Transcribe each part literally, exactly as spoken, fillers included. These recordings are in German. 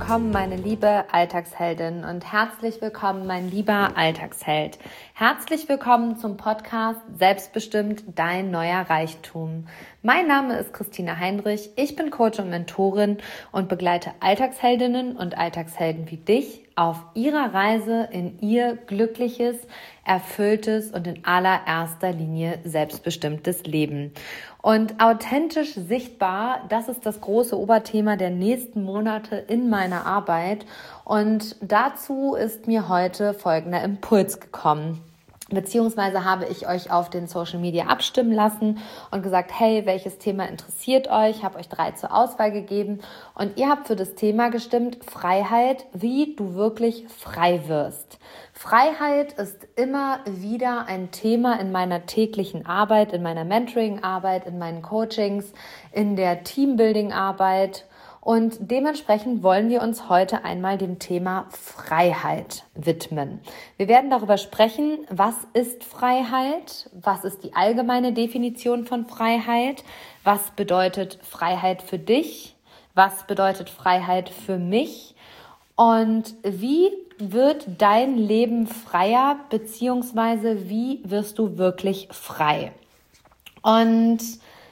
willkommen, meine liebe Alltagsheldin und herzlich willkommen, mein lieber Alltagsheld. Herzlich willkommen zum Podcast Selbstbestimmt, dein neuer Reichtum. Mein Name ist Christina Heinrich, ich bin Coach und Mentorin und begleite Alltagsheldinnen und Alltagshelden wie dich auf ihrer Reise in ihr glückliches, erfülltes und in allererster Linie selbstbestimmtes Leben. Und authentisch sichtbar, das ist das große Oberthema der nächsten Monate in meiner Arbeit. Und dazu ist mir heute folgender Impuls gekommen. Beziehungsweise habe ich euch auf den Social Media abstimmen lassen und gesagt, hey, welches Thema interessiert euch? Ich habe euch drei zur Auswahl gegeben und ihr habt für das Thema gestimmt, Freiheit, wie du wirklich frei wirst. Freiheit ist immer wieder ein Thema in meiner täglichen Arbeit, in meiner Mentoring-Arbeit, in meinen Coachings, in der Teambuilding-Arbeit. Und dementsprechend wollen wir uns heute einmal dem Thema Freiheit widmen. Wir werden darüber sprechen, was ist Freiheit, was ist die allgemeine Definition von Freiheit, was bedeutet Freiheit für dich, was bedeutet Freiheit für mich und wie wird dein Leben freier, beziehungsweise wie wirst du wirklich frei? Und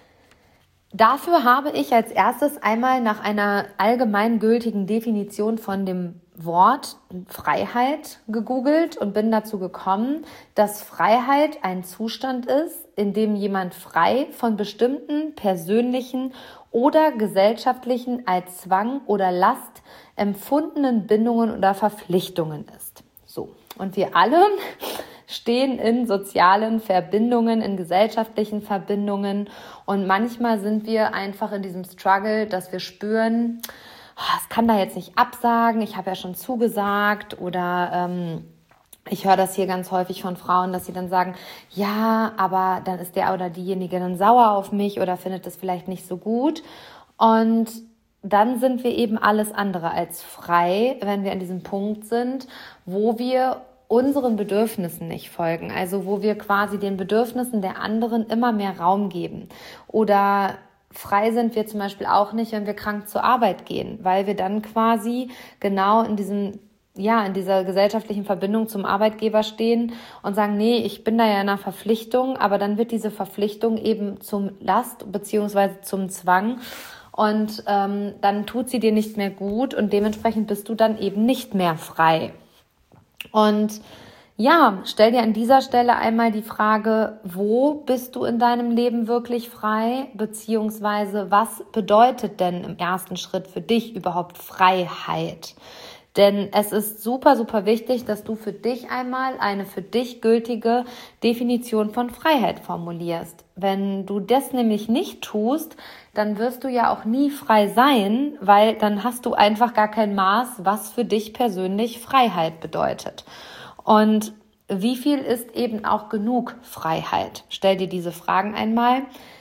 dafür habe ich als erstes einmal nach einer allgemeingültigen Definition von dem Wort Freiheit gegoogelt und bin dazu gekommen, dass Freiheit ein Zustand ist, in dem jemand frei von bestimmten persönlichen oder gesellschaftlichen als Zwang oder Last empfundenen Bindungen oder Verpflichtungen ist. So, und wir alle stehen in sozialen Verbindungen, in gesellschaftlichen Verbindungen und manchmal sind wir einfach in diesem Struggle, dass wir spüren, oh, es kann da jetzt nicht absagen, ich habe ja schon zugesagt oder ähm, ich höre das hier ganz häufig von Frauen, dass sie dann sagen, ja, aber dann ist der oder diejenige dann sauer auf mich oder findet das vielleicht nicht so gut und dann sind wir eben alles andere als frei, wenn wir an diesem Punkt sind, wo wir unseren Bedürfnissen nicht folgen, also wo wir quasi den Bedürfnissen der anderen immer mehr Raum geben. Oder frei sind wir zum Beispiel auch nicht, wenn wir krank zur Arbeit gehen, weil wir dann quasi genau in diesem, ja, in dieser gesellschaftlichen Verbindung zum Arbeitgeber stehen und sagen, nee, ich bin da ja in einer Verpflichtung, aber dann wird diese Verpflichtung eben zum Last beziehungsweise zum Zwang und ähm, dann tut sie dir nicht mehr gut und dementsprechend bist du dann eben nicht mehr frei. Und ja, stell dir an dieser Stelle einmal die Frage, wo bist du in deinem Leben wirklich frei, beziehungsweise was bedeutet denn im ersten Schritt für dich überhaupt Freiheit? Denn es ist super, super wichtig, dass du für dich einmal eine für dich gültige Definition von Freiheit formulierst. Wenn du das nämlich nicht tust, dann wirst du ja auch nie frei sein, weil dann hast du einfach gar kein Maß, was für dich persönlich Freiheit bedeutet. Und wie viel ist eben auch genug Freiheit? Stell dir diese Fragen einmal.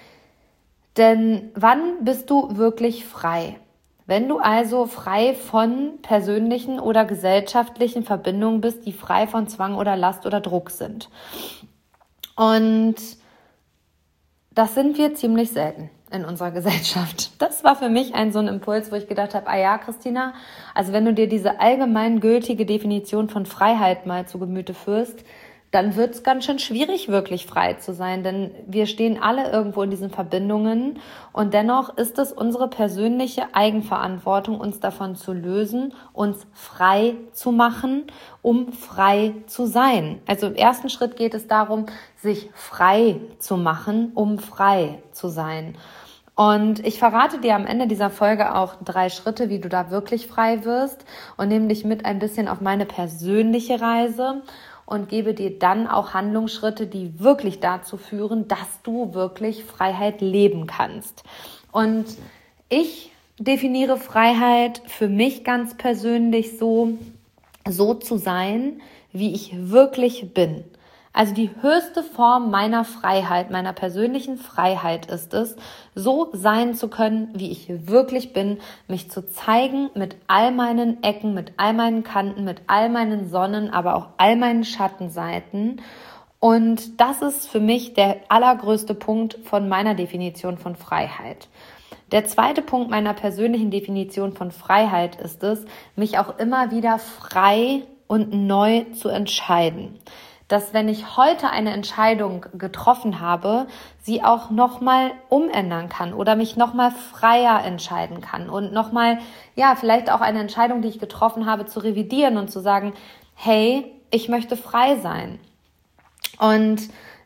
Denn wann bist du wirklich frei? Wenn du also frei von persönlichen oder gesellschaftlichen Verbindungen bist, die frei von Zwang oder Last oder Druck sind. Und das sind wir ziemlich selten in unserer Gesellschaft. Das war für mich ein so ein Impuls, wo ich gedacht habe, ah ja, Christina, also wenn du dir diese allgemeingültige Definition von Freiheit mal zu Gemüte führst, dann wird es ganz schön schwierig, wirklich frei zu sein, denn wir stehen alle irgendwo in diesen Verbindungen und dennoch ist es unsere persönliche Eigenverantwortung, uns davon zu lösen, uns frei zu machen, um frei zu sein. Also im ersten Schritt geht es darum, sich frei zu machen, um frei zu sein. Und ich verrate dir am Ende dieser Folge auch drei Schritte, wie du da wirklich frei wirst und nehme dich mit ein bisschen auf meine persönliche Reise und gebe dir dann auch Handlungsschritte, die wirklich dazu führen, dass du wirklich Freiheit leben kannst. Und ich definiere Freiheit für mich ganz persönlich so, so zu sein, wie ich wirklich bin. Also die höchste Form meiner Freiheit, meiner persönlichen Freiheit ist es, so sein zu können, wie ich wirklich bin, mich zu zeigen mit all meinen Ecken, mit all meinen Kanten, mit all meinen Sonnen, aber auch all meinen Schattenseiten. Und das ist für mich der allergrößte Punkt von meiner Definition von Freiheit. Der zweite Punkt meiner persönlichen Definition von Freiheit ist es, mich auch immer wieder frei und neu zu entscheiden. Dass wenn ich heute eine Entscheidung getroffen habe, sie auch nochmal umändern kann oder mich nochmal freier entscheiden kann und nochmal, ja, vielleicht auch eine Entscheidung, die ich getroffen habe, zu revidieren und zu sagen, hey, ich möchte frei sein. Und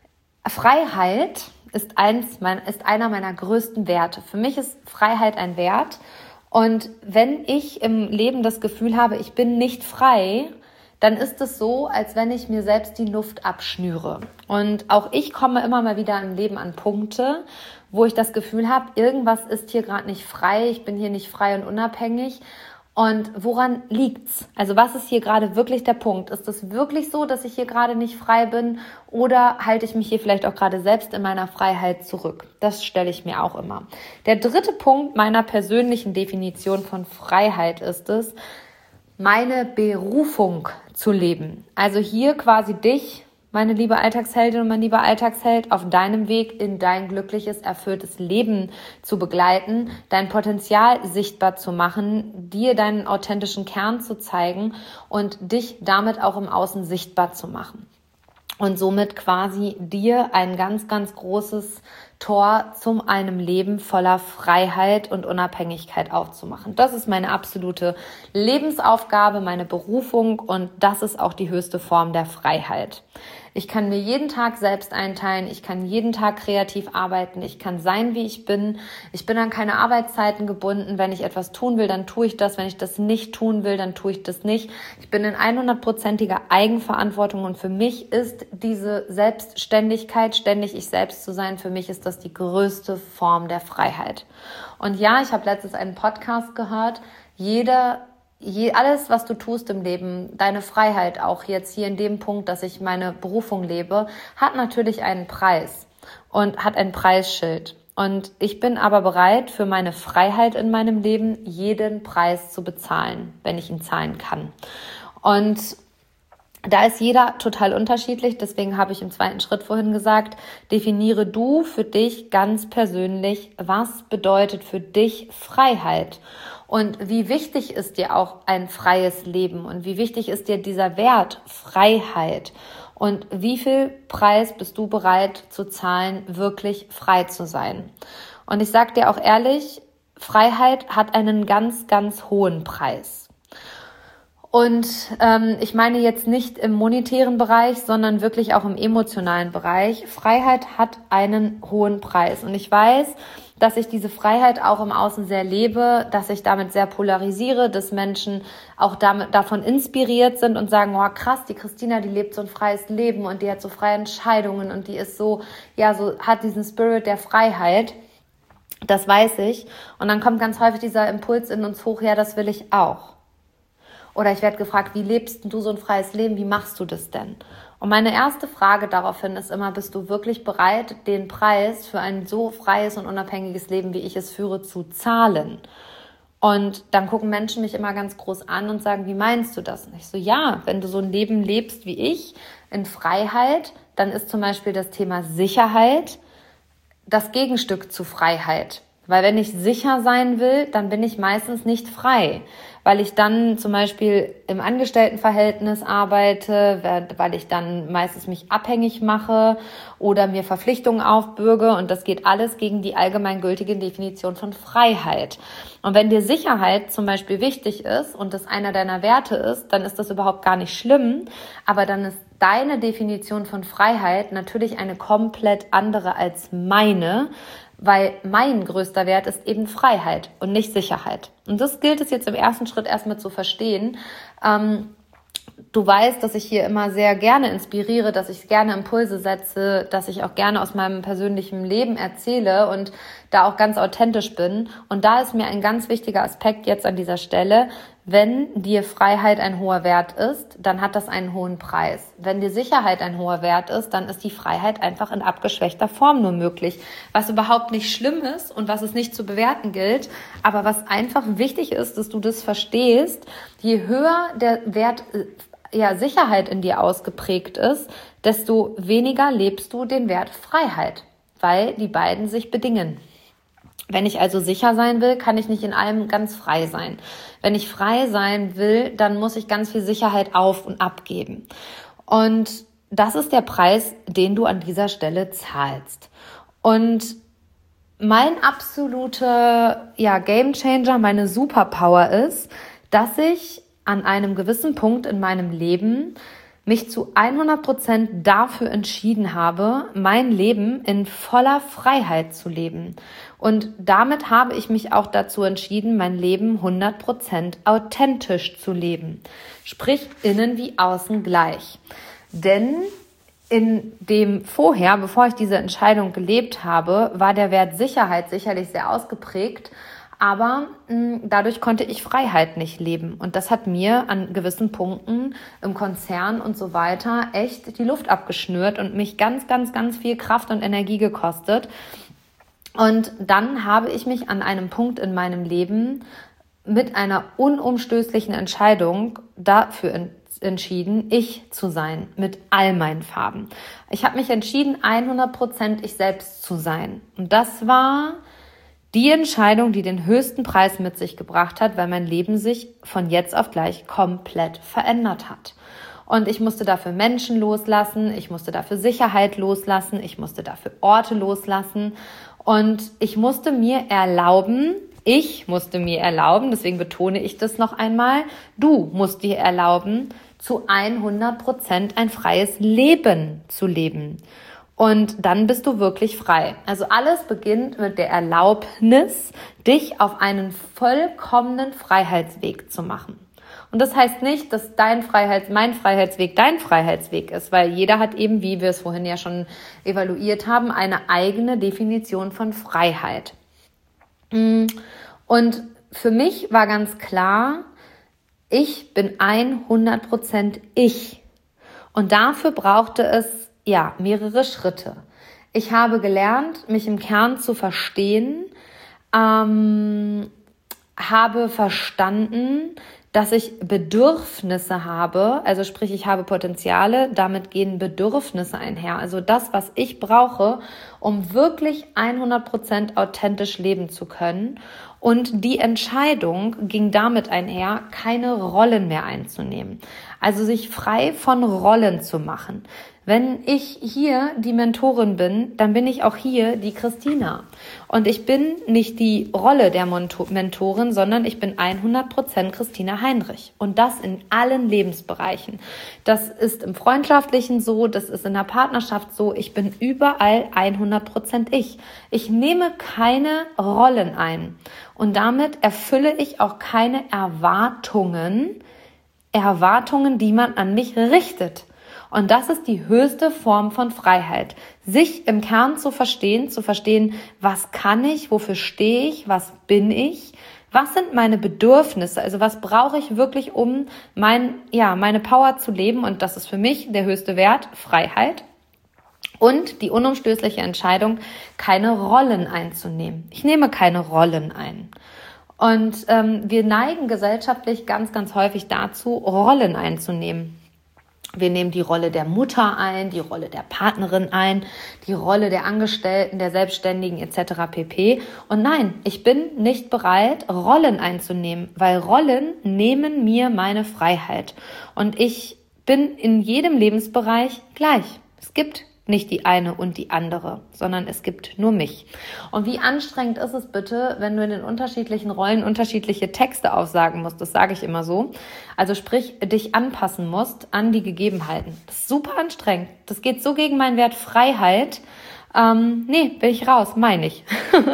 Freiheit ist eins, mein, ist einer meiner größten Werte. Für mich ist Freiheit ein Wert. Und wenn ich im Leben das Gefühl habe, ich bin nicht frei, dann ist es so, als wenn ich mir selbst die Luft abschnüre. Und auch ich komme immer mal wieder im Leben an Punkte, wo ich das Gefühl habe, irgendwas ist hier gerade nicht frei, ich bin hier nicht frei und unabhängig. Und woran liegt's? Also was ist hier gerade wirklich der Punkt? Ist es wirklich so, dass ich hier gerade nicht frei bin oder halte ich mich hier vielleicht auch gerade selbst in meiner Freiheit zurück? Das stelle ich mir auch immer. Der dritte Punkt meiner persönlichen Definition von Freiheit ist es, meine Berufung zu leben. Also hier quasi dich, meine liebe Alltagsheldin und mein lieber Alltagsheld, auf deinem Weg in dein glückliches, erfülltes Leben zu begleiten, dein Potenzial sichtbar zu machen, dir deinen authentischen Kern zu zeigen und dich damit auch im Außen sichtbar zu machen. Und somit quasi dir ein ganz, ganz großes Tor zum einem Leben voller Freiheit und Unabhängigkeit aufzumachen. Das ist meine absolute Lebensaufgabe, meine Berufung und das ist auch die höchste Form der Freiheit. Ich kann mir jeden Tag selbst einteilen, ich kann jeden Tag kreativ arbeiten, ich kann sein, wie ich bin. Ich bin an keine Arbeitszeiten gebunden. Wenn ich etwas tun will, dann tue ich das. Wenn ich das nicht tun will, dann tue ich das nicht. Ich bin in hundertprozentiger Eigenverantwortung und für mich ist diese Selbstständigkeit, ständig ich selbst zu sein, für mich ist das die größte Form der Freiheit. Und ja, ich habe letztens einen Podcast gehört, jeder Je, alles, was du tust im Leben, deine Freiheit auch jetzt hier in dem Punkt, dass ich meine Berufung lebe, hat natürlich einen Preis und hat ein Preisschild. Und ich bin aber bereit, für meine Freiheit in meinem Leben jeden Preis zu bezahlen, wenn ich ihn zahlen kann. Und da ist jeder total unterschiedlich, deswegen habe ich im zweiten Schritt vorhin gesagt, definiere du für dich ganz persönlich, was bedeutet für dich Freiheit und wie wichtig ist dir auch ein freies Leben und wie wichtig ist dir dieser Wert Freiheit und wie viel Preis bist du bereit zu zahlen, wirklich frei zu sein. Und ich sage dir auch ehrlich, Freiheit hat einen ganz, ganz hohen Preis. Und ähm, ich meine jetzt nicht im monetären Bereich, sondern wirklich auch im emotionalen Bereich. Freiheit hat einen hohen Preis. Und ich weiß, dass ich diese Freiheit auch im Außen sehr lebe, dass ich damit sehr polarisiere, dass Menschen auch damit, davon inspiriert sind und sagen, oh krass, die Christina, die lebt so ein freies Leben und die hat so freie Entscheidungen und die ist so, ja, so hat diesen Spirit der Freiheit. Das weiß ich. Und dann kommt ganz häufig dieser Impuls in uns hoch, ja, das will ich auch. Oder ich werde gefragt, wie lebst du so ein freies Leben? Wie machst du das denn? Und meine erste Frage daraufhin ist immer, bist du wirklich bereit, den Preis für ein so freies und unabhängiges Leben, wie ich es führe, zu zahlen? Und dann gucken Menschen mich immer ganz groß an und sagen, wie meinst du das? Und ich so, ja, wenn du so ein Leben lebst wie ich, in Freiheit, dann ist zum Beispiel das Thema Sicherheit das Gegenstück zu Freiheit. Weil wenn ich sicher sein will, dann bin ich meistens nicht frei, weil ich dann zum Beispiel im Angestelltenverhältnis arbeite, weil ich dann meistens mich abhängig mache oder mir Verpflichtungen aufbürge und das geht alles gegen die allgemeingültige Definition von Freiheit. Und wenn dir Sicherheit zum Beispiel wichtig ist und das einer deiner Werte ist, dann ist das überhaupt gar nicht schlimm, aber dann ist deine Definition von Freiheit natürlich eine komplett andere als meine, weil mein größter Wert ist eben Freiheit und nicht Sicherheit. Und das gilt es jetzt im ersten Schritt erstmal zu verstehen. Ähm, du weißt, dass ich hier immer sehr gerne inspiriere, dass ich gerne Impulse setze, dass ich auch gerne aus meinem persönlichen Leben erzähle und da auch ganz authentisch bin. Und da ist mir ein ganz wichtiger Aspekt jetzt an dieser Stelle, wenn dir Freiheit ein hoher Wert ist, dann hat das einen hohen Preis. Wenn dir Sicherheit ein hoher Wert ist, dann ist die Freiheit einfach in abgeschwächter Form nur möglich. Was überhaupt nicht schlimm ist und was es nicht zu bewerten gilt, aber was einfach wichtig ist, dass du das verstehst, je höher der Wert ja, Sicherheit in dir ausgeprägt ist, desto weniger lebst du den Wert Freiheit, weil die beiden sich bedingen. Wenn ich also sicher sein will, kann ich nicht in allem ganz frei sein. Wenn ich frei sein will, dann muss ich ganz viel Sicherheit auf- und abgeben. Und das ist der Preis, den du an dieser Stelle zahlst. Und mein absoluter ja, Gamechanger, meine Superpower ist, dass ich an einem gewissen Punkt in meinem Leben mich zu hundert Prozent dafür entschieden habe, mein Leben in voller Freiheit zu leben. Und damit habe ich mich auch dazu entschieden, mein Leben hundert Prozent authentisch zu leben. Sprich, innen wie außen gleich. Denn in dem vorher, bevor ich diese Entscheidung gelebt habe, war der Wert Sicherheit sicherlich sehr ausgeprägt. Aber mh, dadurch konnte ich Freiheit nicht leben. Und das hat mir an gewissen Punkten im Konzern und so weiter echt die Luft abgeschnürt und mich ganz, ganz, ganz viel Kraft und Energie gekostet. Und dann habe ich mich an einem Punkt in meinem Leben mit einer unumstößlichen Entscheidung dafür ent- entschieden, ich zu sein, mit all meinen Farben. Ich habe mich entschieden, hundert Prozent ich selbst zu sein. Und das war die Entscheidung, die den höchsten Preis mit sich gebracht hat, weil mein Leben sich von jetzt auf gleich komplett verändert hat. Und ich musste dafür Menschen loslassen, ich musste dafür Sicherheit loslassen, ich musste dafür Orte loslassen und ich musste mir erlauben, ich musste mir erlauben, deswegen betone ich das noch einmal, du musst dir erlauben, zu hundert Prozent ein freies Leben zu leben. Und dann bist du wirklich frei. Also alles beginnt mit der Erlaubnis, dich auf einen vollkommenen Freiheitsweg zu machen. Und das heißt nicht, dass dein Freiheits-, mein Freiheitsweg dein Freiheitsweg ist, weil jeder hat eben, wie wir es vorhin ja schon evaluiert haben, eine eigene Definition von Freiheit. Und für mich war ganz klar, ich bin hundert Prozent ich. Und dafür brauchte es ja, mehrere Schritte. Ich habe gelernt, mich im Kern zu verstehen, ähm, habe verstanden, dass ich Bedürfnisse habe, also sprich, ich habe Potenziale, damit gehen Bedürfnisse einher. Also das, was ich brauche, um wirklich hundert Prozent authentisch leben zu können. Und die Entscheidung ging damit einher, keine Rollen mehr einzunehmen. Also sich frei von Rollen zu machen. Wenn ich hier die Mentorin bin, dann bin ich auch hier die Christina. Und ich bin nicht die Rolle der Mentorin, sondern ich bin hundert Prozent Christina Heinrich. Und das in allen Lebensbereichen. Das ist im Freundschaftlichen so, das ist in der Partnerschaft so. Ich bin überall hundert Prozent ich. Ich nehme keine Rollen ein. Und damit erfülle ich auch keine Erwartungen, Erwartungen, die man an mich richtet. Und das ist die höchste Form von Freiheit. Sich im Kern zu verstehen, zu verstehen, was kann ich, wofür stehe ich, was bin ich, was sind meine Bedürfnisse, also was brauche ich wirklich, um mein, ja, meine Power zu leben. Und das ist für mich der höchste Wert, Freiheit. Und die unumstößliche Entscheidung, keine Rollen einzunehmen. Ich nehme keine Rollen ein. Und ähm, wir neigen gesellschaftlich ganz, ganz häufig dazu, Rollen einzunehmen. Wir nehmen die Rolle der Mutter ein, die Rolle der Partnerin ein, die Rolle der Angestellten, der Selbstständigen et cetera pp. Und nein, ich bin nicht bereit, Rollen einzunehmen, weil Rollen nehmen mir meine Freiheit. Und ich bin in jedem Lebensbereich gleich. Es gibt nicht die eine und die andere, sondern es gibt nur mich. Und wie anstrengend ist es bitte, wenn du in den unterschiedlichen Rollen unterschiedliche Texte aufsagen musst, das sage ich immer so. Also sprich, dich anpassen musst an die Gegebenheiten. Das ist super anstrengend. Das geht so gegen meinen Wert Freiheit. Ähm, nee, bin ich raus, meine ich.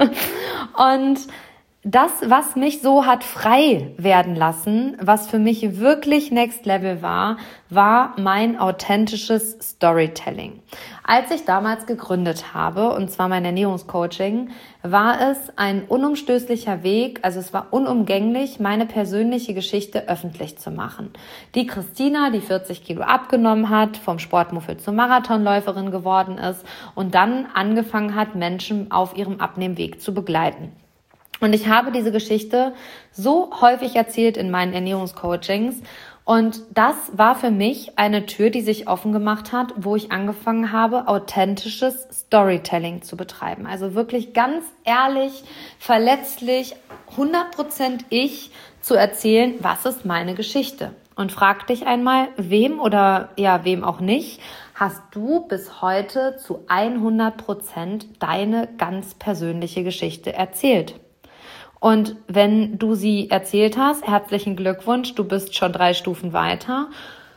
Und das, was mich so hat frei werden lassen, was für mich wirklich Next Level war, war mein authentisches Storytelling. Als ich damals gegründet habe, und zwar mein Ernährungscoaching, war es ein unumstößlicher Weg, also es war unumgänglich, meine persönliche Geschichte öffentlich zu machen. Die Christina, die vierzig Kilo abgenommen hat, vom Sportmuffel zur Marathonläuferin geworden ist und dann angefangen hat, Menschen auf ihrem Abnehmweg zu begleiten. Und ich habe diese Geschichte so häufig erzählt in meinen Ernährungscoachings Und das war für mich eine Tür, die sich offen gemacht hat, wo ich angefangen habe, authentisches Storytelling zu betreiben. Also wirklich ganz ehrlich, verletzlich, hundert Prozent ich zu erzählen, was ist meine Geschichte. Und frag dich einmal, wem oder ja, wem auch nicht, hast du bis heute zu hundert Prozent deine ganz persönliche Geschichte erzählt? Und wenn du sie erzählt hast, herzlichen Glückwunsch, du bist schon drei Stufen weiter.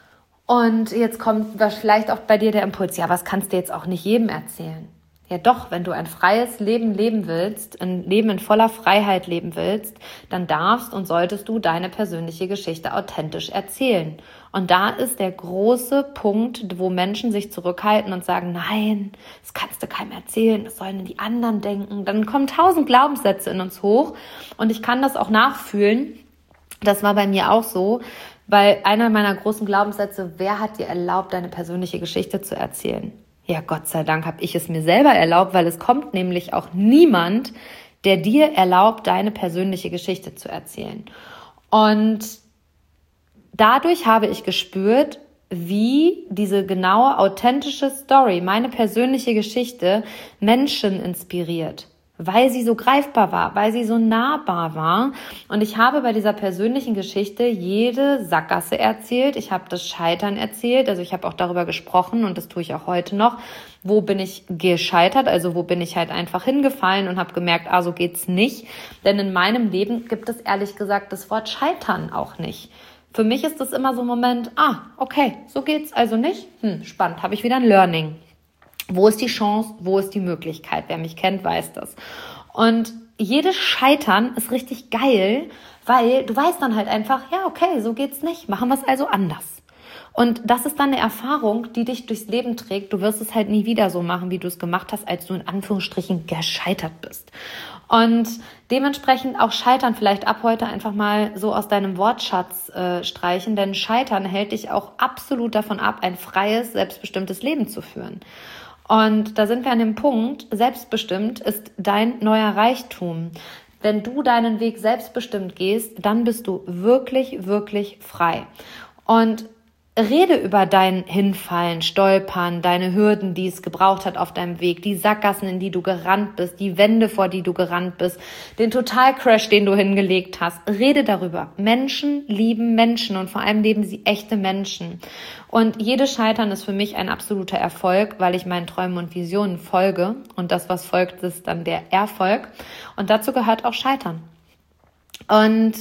Und jetzt kommt vielleicht auch bei dir der Impuls, ja, was kannst du jetzt auch nicht jedem erzählen? Ja doch, wenn du ein freies Leben leben willst, ein Leben in voller Freiheit leben willst, dann darfst und solltest du deine persönliche Geschichte authentisch erzählen. Und da ist der große Punkt, wo Menschen sich zurückhalten und sagen, nein, das kannst du keinem erzählen, das sollen die anderen denken. Dann kommen tausend Glaubenssätze in uns hoch und ich kann das auch nachfühlen. Das war bei mir auch so, weil einer meiner großen Glaubenssätze, wer hat dir erlaubt, deine persönliche Geschichte zu erzählen? Ja, Gott sei Dank habe ich es mir selber erlaubt, weil es kommt nämlich auch niemand, der dir erlaubt, deine persönliche Geschichte zu erzählen. Und dadurch habe ich gespürt, wie diese genaue, authentische Story, meine persönliche Geschichte, Menschen inspiriert, weil sie so greifbar war, weil sie so nahbar war. Und ich habe bei dieser persönlichen Geschichte jede Sackgasse erzählt. Ich habe das Scheitern erzählt, also ich habe auch darüber gesprochen und das tue ich auch heute noch. Wo bin ich gescheitert, also wo bin ich halt einfach hingefallen und habe gemerkt, ah, so geht's nicht. Denn in meinem Leben gibt es ehrlich gesagt das Wort Scheitern auch nicht. Für mich ist das immer so ein Moment, ah, okay, so geht's also nicht. Hm, spannend, habe ich wieder ein Learning. Wo ist die Chance, wo ist die Möglichkeit? Wer mich kennt, weiß das. Und jedes Scheitern ist richtig geil, weil du weißt dann halt einfach, ja, okay, so geht's nicht. Machen wir es also anders. Und das ist dann eine Erfahrung, die dich durchs Leben trägt. Du wirst es halt nie wieder so machen, wie du es gemacht hast, als du in Anführungsstrichen gescheitert bist. Und dementsprechend auch Scheitern vielleicht ab heute einfach mal so aus deinem Wortschatz äh, streichen, denn Scheitern hält dich auch absolut davon ab, ein freies, selbstbestimmtes Leben zu führen. Und da sind wir an dem Punkt, selbstbestimmt ist dein neuer Reichtum. Wenn du deinen Weg selbstbestimmt gehst, dann bist du wirklich, wirklich frei. Und rede über dein Hinfallen, Stolpern, deine Hürden, die es gebraucht hat auf deinem Weg, die Sackgassen, in die du gerannt bist, die Wände, vor die du gerannt bist, den Totalcrash, den du hingelegt hast. Rede darüber. Menschen lieben Menschen und vor allem leben sie echte Menschen. Und jedes Scheitern ist für mich ein absoluter Erfolg, weil ich meinen Träumen und Visionen folge. Und das, was folgt, ist dann der Erfolg. Und dazu gehört auch Scheitern. Und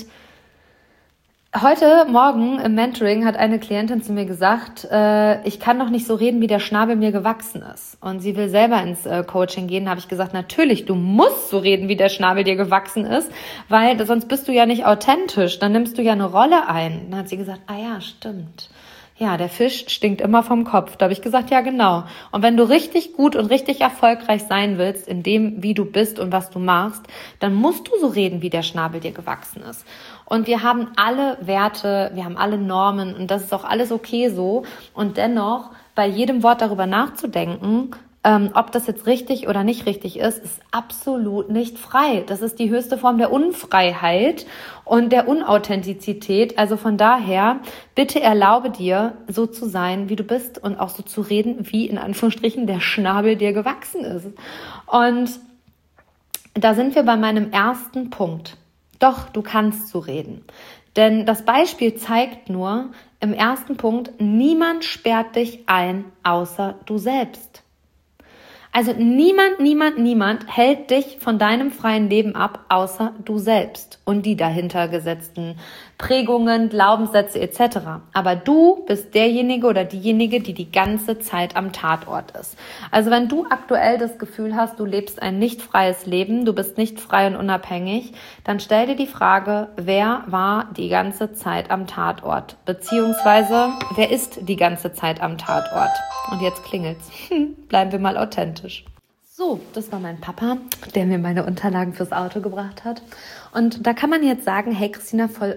heute Morgen im Mentoring hat eine Klientin zu mir gesagt, äh, ich kann doch nicht so reden, wie der Schnabel mir gewachsen ist. Und sie will selber ins äh, Coaching gehen. Da habe ich gesagt, natürlich, du musst so reden, wie der Schnabel dir gewachsen ist, weil sonst bist du ja nicht authentisch. Dann nimmst du ja eine Rolle ein. Dann hat sie gesagt, ah ja, stimmt. Ja, der Fisch stinkt immer vom Kopf. Da habe ich gesagt, ja genau. Und wenn du richtig gut und richtig erfolgreich sein willst in dem, wie du bist und was du machst, dann musst du so reden, wie der Schnabel dir gewachsen ist. Und wir haben alle Werte, wir haben alle Normen und das ist auch alles okay so. Und dennoch bei jedem Wort darüber nachzudenken, ähm, ob das jetzt richtig oder nicht richtig ist, ist absolut nicht frei. Das ist die höchste Form der Unfreiheit und der Unauthentizität. Also von daher, bitte erlaube dir, so zu sein, wie du bist und auch so zu reden, wie in Anführungsstrichen der Schnabel dir gewachsen ist. Und da sind wir bei meinem ersten Punkt. Doch, du kannst so reden. Denn das Beispiel zeigt nur, im ersten Punkt, niemand sperrt dich ein, außer du selbst. Also niemand, niemand, niemand hält dich von deinem freien Leben ab, außer du selbst und die dahinter gesetzten Prägungen, Glaubenssätze et cetera. Aber du bist derjenige oder diejenige, die die ganze Zeit am Tatort ist. Also wenn du aktuell das Gefühl hast, du lebst ein nicht freies Leben, du bist nicht frei und unabhängig, dann stell dir die Frage, wer war die ganze Zeit am Tatort? Beziehungsweise, wer ist die ganze Zeit am Tatort? Und jetzt klingelt's. Hm, bleiben wir mal authentisch. So, das war mein Papa, der mir meine Unterlagen fürs Auto gebracht hat. Und da kann man jetzt sagen, hey Christina, voll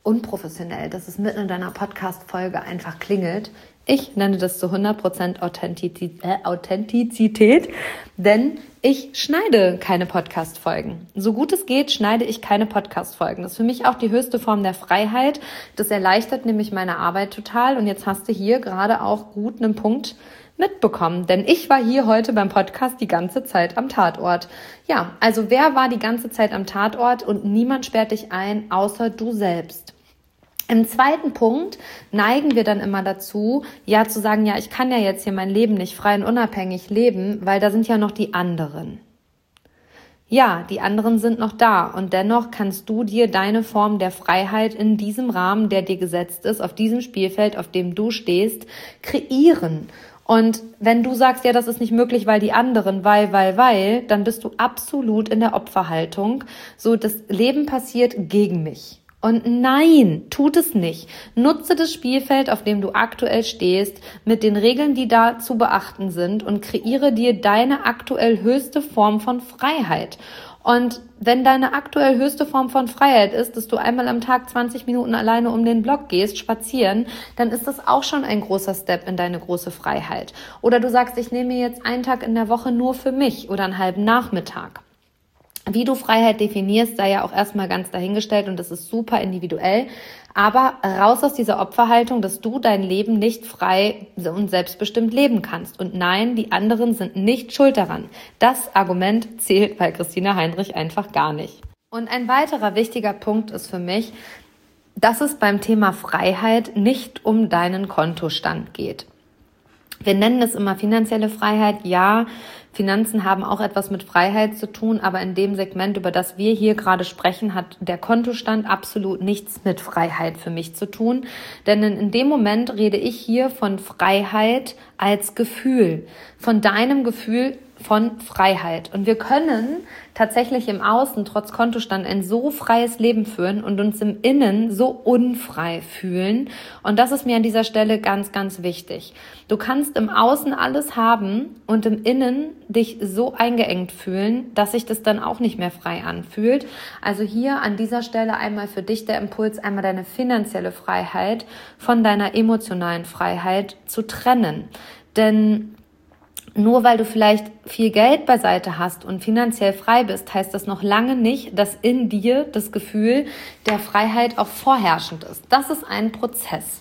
unprofessionell, dass es mitten in deiner Podcast-Folge einfach klingelt. Ich nenne das zu hundert Prozent Authentizität, äh, Authentizität, denn ich schneide keine Podcast-Folgen. So gut es geht, schneide ich keine Podcast-Folgen. Das ist für mich auch die höchste Form der Freiheit. Das erleichtert nämlich meine Arbeit total. Und jetzt hast du hier gerade auch gut einen Punkt mitbekommen, denn ich war hier heute beim Podcast die ganze Zeit am Tatort. Ja, also wer war die ganze Zeit am Tatort und niemand sperrt dich ein, außer du selbst? Im zweiten Punkt neigen wir dann immer dazu, ja zu sagen, ja, ich kann ja jetzt hier mein Leben nicht frei und unabhängig leben, weil da sind ja noch die anderen. Ja, die anderen sind noch da und dennoch kannst du dir deine Form der Freiheit in diesem Rahmen, der dir gesetzt ist, auf diesem Spielfeld, auf dem du stehst, kreieren. Und wenn du sagst, ja, das ist nicht möglich, weil die anderen, weil, weil, weil, dann bist du absolut in der Opferhaltung. So, das Leben passiert gegen mich. Und nein, tut es nicht. Nutze das Spielfeld, auf dem du aktuell stehst, mit den Regeln, die da zu beachten sind und kreiere dir deine aktuell höchste Form von Freiheit. Und wenn deine aktuell höchste Form von Freiheit ist, dass du einmal am Tag zwanzig Minuten alleine um den Block gehst, spazieren, dann ist das auch schon ein großer Step in deine große Freiheit. Oder du sagst, ich nehme jetzt einen Tag in der Woche nur für mich oder einen halben Nachmittag. Wie du Freiheit definierst, sei ja auch erstmal ganz dahingestellt und das ist super individuell. Aber raus aus dieser Opferhaltung, dass du dein Leben nicht frei und selbstbestimmt leben kannst. Und nein, die anderen sind nicht schuld daran. Das Argument zählt bei Christina Heinrich einfach gar nicht. Und ein weiterer wichtiger Punkt ist für mich, dass es beim Thema Freiheit nicht um deinen Kontostand geht. Wir nennen es immer finanzielle Freiheit. Ja, Finanzen haben auch etwas mit Freiheit zu tun, aber in dem Segment, über das wir hier gerade sprechen, hat der Kontostand absolut nichts mit Freiheit für mich zu tun. Denn in dem Moment rede ich hier von Freiheit als Gefühl, von deinem Gefühl von Freiheit. Und wir können tatsächlich im Außen trotz Kontostand ein so freies Leben führen und uns im Innen so unfrei fühlen. Und das ist mir an dieser Stelle ganz, ganz wichtig. Du kannst im Außen alles haben und im Innen dich so eingeengt fühlen, dass sich das dann auch nicht mehr frei anfühlt. Also hier an dieser Stelle einmal für dich der Impuls, einmal deine finanzielle Freiheit von deiner emotionalen Freiheit zu trennen. Denn nur weil du vielleicht viel Geld beiseite hast und finanziell frei bist, heißt das noch lange nicht, dass in dir das Gefühl der Freiheit auch vorherrschend ist. Das ist ein Prozess.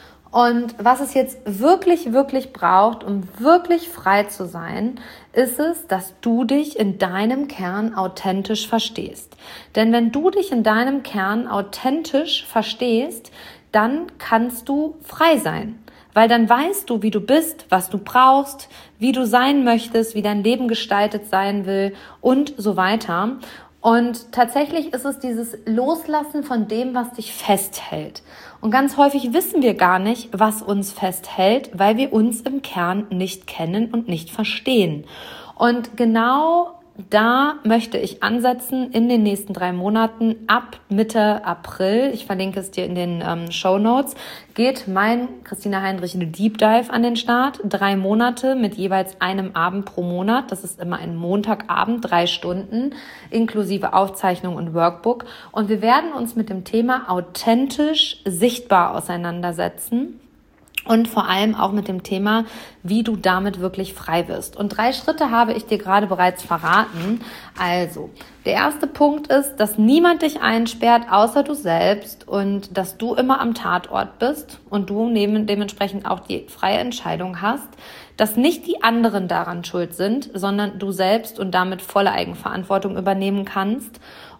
Und was es jetzt wirklich, wirklich braucht, um wirklich frei zu sein, ist es, dass du dich in deinem Kern authentisch verstehst. Denn wenn du dich in deinem Kern authentisch verstehst, dann kannst du frei sein. Weil dann weißt du, wie du bist, was du brauchst, wie du sein möchtest, wie dein Leben gestaltet sein will und so weiter. Und tatsächlich ist es dieses Loslassen von dem, was dich festhält. Und ganz häufig wissen wir gar nicht, was uns festhält, weil wir uns im Kern nicht kennen und nicht verstehen. Und genau da möchte ich ansetzen in den nächsten drei Monaten ab Mitte April. Ich verlinke es dir in den ähm, Shownotes. Geht mein Christina Heinrich Deep Dive an den Start. Drei Monate mit jeweils einem Abend pro Monat. Das ist immer ein Montagabend, drei Stunden, inklusive Aufzeichnung und Workbook. Und wir werden uns mit dem Thema authentisch sichtbar auseinandersetzen. Und vor allem auch mit dem Thema, wie du damit wirklich frei wirst. Und drei Schritte habe ich dir gerade bereits verraten. Also, der erste Punkt ist, dass niemand dich einsperrt, außer du selbst und dass du immer am Tatort bist und du dementsprechend auch die freie Entscheidung hast, dass nicht die anderen daran schuld sind, sondern du selbst und damit volle Eigenverantwortung übernehmen kannst.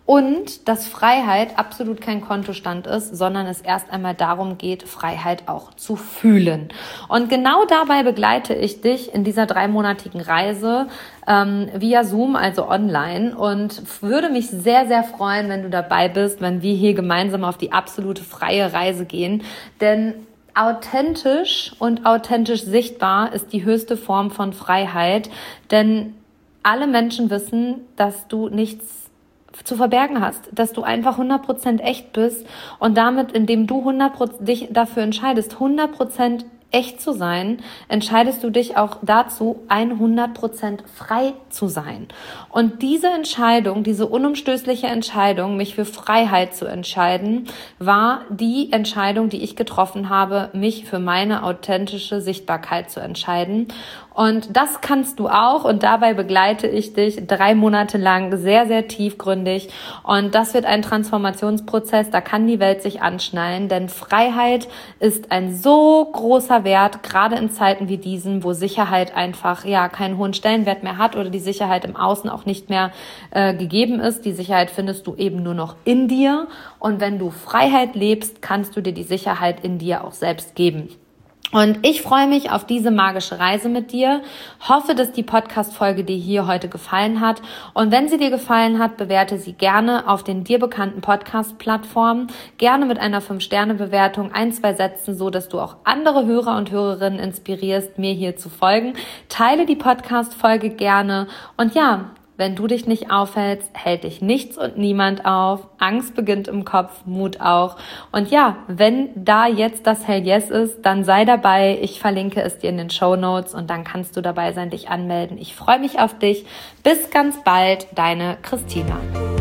Und dass Freiheit absolut kein Kontostand ist, sondern es erst einmal darum geht, Freiheit auch zu fühlen. Und genau dabei begleite ich dich in dieser dreimonatigen Reise ähm, via Zoom, also online. Und würde mich sehr, sehr freuen, wenn du dabei bist, wenn wir hier gemeinsam auf die absolute freie Reise gehen. Denn authentisch und authentisch sichtbar ist die höchste Form von Freiheit. Denn alle Menschen wissen, dass du nichts zu verbergen hast, dass du einfach hundert Prozent echt bist und damit, indem du hundert Prozent dich dafür entscheidest, hundert Prozent echt zu sein, entscheidest du dich auch dazu, hundert Prozent frei zu sein. Und diese Entscheidung, diese unumstößliche Entscheidung, mich für Freiheit zu entscheiden, war die Entscheidung, die ich getroffen habe, mich für meine authentische Sichtbarkeit zu entscheiden. Und das kannst du auch, und dabei begleite ich dich drei Monate lang sehr, sehr tiefgründig. Und das wird ein Transformationsprozess, da kann die Welt sich anschnallen, denn Freiheit ist ein so großer Wert, gerade in Zeiten wie diesen, wo Sicherheit einfach ja keinen hohen Stellenwert mehr hat oder die Sicherheit im Außen auch nicht mehr äh, gegeben ist. Die Sicherheit findest du eben nur noch in dir. Und wenn du Freiheit lebst, kannst du dir die Sicherheit in dir auch selbst geben. Und ich freue mich auf diese magische Reise mit dir, hoffe, dass die Podcast-Folge dir hier heute gefallen hat. Und wenn sie dir gefallen hat, bewerte sie gerne auf den dir bekannten Podcast-Plattformen, gerne mit einer fünf Sterne Bewertung, ein, zwei Sätzen, so dass du auch andere Hörer und Hörerinnen inspirierst, mir hier zu folgen. Teile die Podcast-Folge gerne und ja, wenn du dich nicht aufhältst, hält dich nichts und niemand auf. Angst beginnt im Kopf, Mut auch. Und ja, wenn da jetzt das Hell Yes ist, dann sei dabei. Ich verlinke es dir in den Shownotes und dann kannst du dabei sein, dich anmelden. Ich freue mich auf dich. Bis ganz bald, deine Christina.